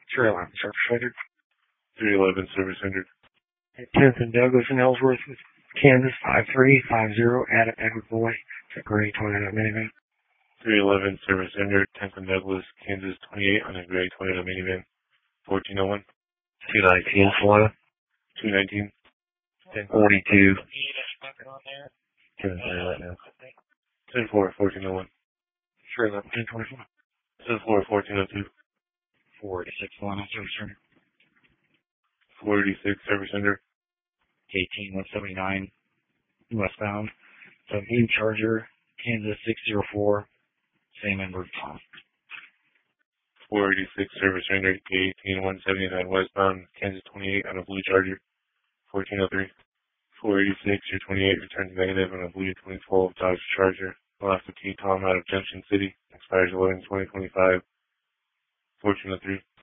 Trail line, service rendered. 311 service rendered. 10th and Douglas in Ellsworth, Kansas 5350 Adam Edward Boy. It's a gray Toyota minivan. 311 service rendered. 10th and Douglas, Kansas 28 on a gray Toyota minivan. 1401. 219 Solana. 219. 1042. 10 right now. 10-4, 1401. 311, 1024. 10-4, 1402. 486 Solana, service rendered. 486 service rendered. 18179 westbound. So new Charger, Kansas 604, same inward pump. 486 service rendered. 18179 westbound. Kansas 28 on a blue Charger. 1403. 486 or 28 returns negative on a blue 2012 Dodge Charger. Velocity Tom out of Junction City. Expires 11/2025. 1403.